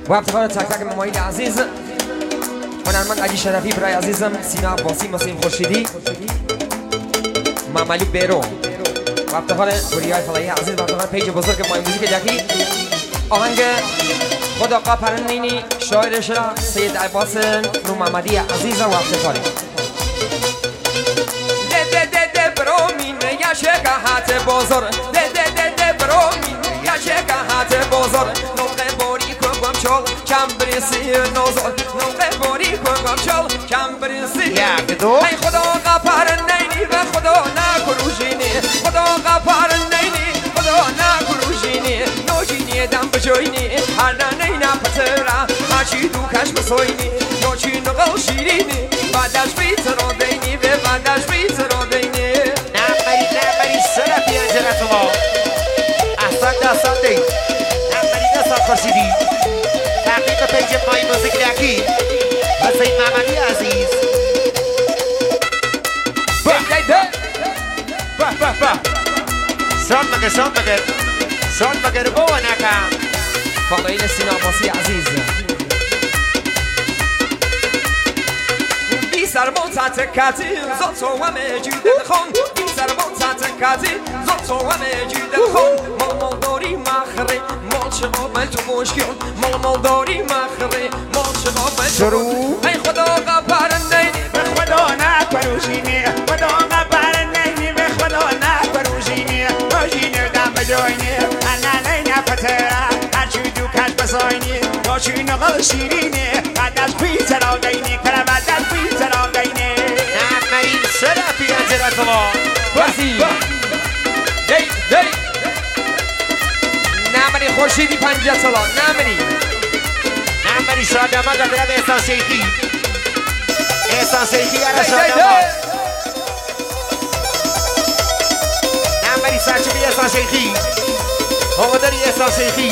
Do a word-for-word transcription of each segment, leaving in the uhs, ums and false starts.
و افتخار تک تک ممایل عزیز هنرمند علی شرفی، برای عزیزم سینا عباسی، مسیم خورشیدی، مملوک بیرو و افتخار بوریای فلایی عزیز و افتخار پیج بزرگ مای موزیک جکی. آهنگ خدا قپرنینی شاعر شرا سید عباس نو محمدی عزیز و افتخاری. ده ده ده ده برومین یا شکاهات بزرگ، ده ده ده ده برومین یا شکاهات بزرگ. نوقه بوری کنگم چال کم بریسی نوزر، نوقه بوری کنگم چال کم بریسی. یک دو. ای خدا قپرنینی و خدا نکروشینی، خدا قپرنینی خدا نکروشینی. نوشینی دم بجوینی هر نینا پترا هرچی دو کش بسوینی نوچی نقل شیرینی بعدش بیت رو دینی و بعدش بیت رو دینی. نمبری نمبری سرپی انجلت ما احسان داستان دی نمبری داستان خورشیدی تحقیق پیج مای موزیک لکی حسین محمدی عزیز. ده ده ده به به به شان مگر شان مگر شان مگر بو نکم فضایل سینا عباسی عزیز. بی سر منطقه کتی زد تو همه جوده خون، بی سر منطقه کتی زد تو همه جوده خون. مال مال داری مخره مال چه قابل تو مشکل، مال مال داری مخره مال چه قابل شروع. ای خدا قپرنینی به خدا نکروشینی، خدا قپرنینی به خدا نکروشینی. نوشینی دم بجوینی انا نینا پترا هرچی دو کش بسوینی نوچی نقل شیرینی بعدش بیت را دینی کنه بعدش بیت را دینی. نمبری سرپی انجلت ما بسی دی دی نمری خورشیدی پنجه سالا نمری نمبری شادمان در درد احسان شیخی احسان شیخی اره دی دی شادمان نمبری سرچوبی احسان شیخی آمداری احسان شیخی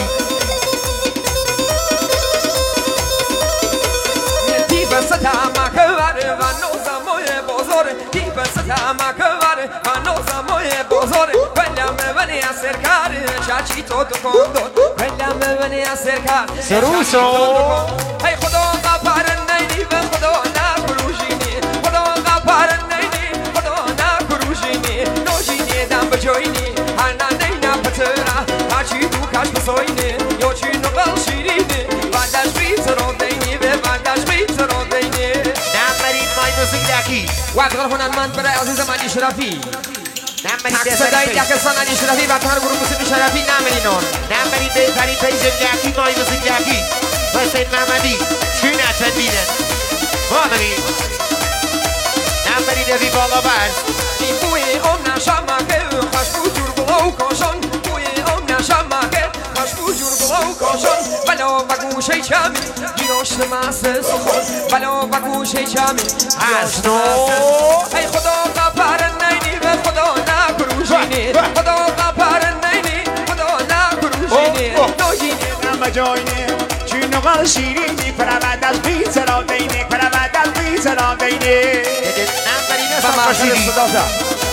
دیب ستما کواره و نوزمای بزرگ، دیب ستما کواره و نوزمای بزرگ. بلم بنی سرکار چاچی تو دکندون، بلم بنی سرکار شروع شد. ای خدا قپرنینی و خدا نکروشینی، خدا قپرنینی خدا نکروشینی. نوشینی دم بجوینی هر نینا پترا هرچی تو کش بسوینی یوچی نقل شیرینی بعدش بیت رو دینی و بعدش بیت رو دینی. نمبری مای موزیک لکی و افتخار هنرمند برای عزیزم علی شرفی، نمبری تک دستی صدای پیج یکستان علی شرفی و افتخار گروه موسیقی شرفی نمری نون. نمبری بهترین پیج لکی مای موزیک لکی حسین محمدی چی نتندیدن مادری نمبری دوی بالا برز این بوی اون نشمکه خشبو جور بلو کشن، بوی اون نشمکه خشبو جور بلو کشن. بلا و گوشه کمی گیراشت مسه سخن، بلا و گوشه کمی از نو. ای خدا قپرنینی و خدا نکروشینی، خدا قپرنینی خدا نکروشینی. نوشینی دم بجوینی چی نقل شیرینی کنه بعدش بیت را دینی کنه بعدش بیت را دینی. نمبری و نسان مرسل خورشیدی صدا زد.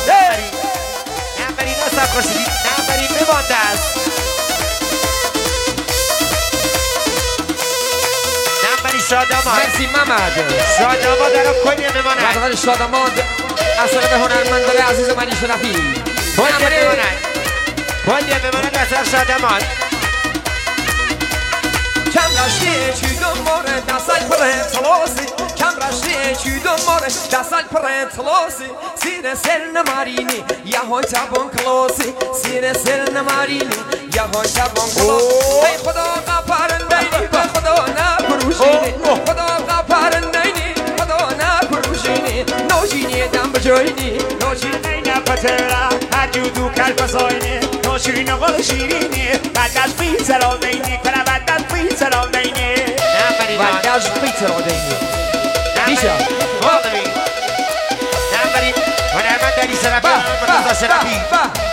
نمبری نسان خورشیدی نمبری بمانده است نمبری شادمان مرسی محمد. شادمان در کنیه بماند افتخار شادمان از طرف هنرمند برای عزیزم علی شرفی. کنیه بماند کنیه بماند از طرف شادمان کم رشته چی دنباره دستای پر تلاسی، کم رشته چی دنباره دستای پر تلاسی. سیر سر نمارینی یا های تابون کلاسی، سیر سر نمارینی یا های تابون کلاسی. ای خدا قپرنینی و خدا نکروشینی، خدا قپرنینی خدا نکروشینی. نوشینی دم بجوینی نوشینی نینا پترا هرچی دو کش بسوینی نوچی نقل شیرینی بعدش بیت را دینی کنه بعدش بیت را دینی. نمبری و نان دست بیت رو دینی. میشه مادری نمبری هنرمند علی شرفی با مرتضی شرفی با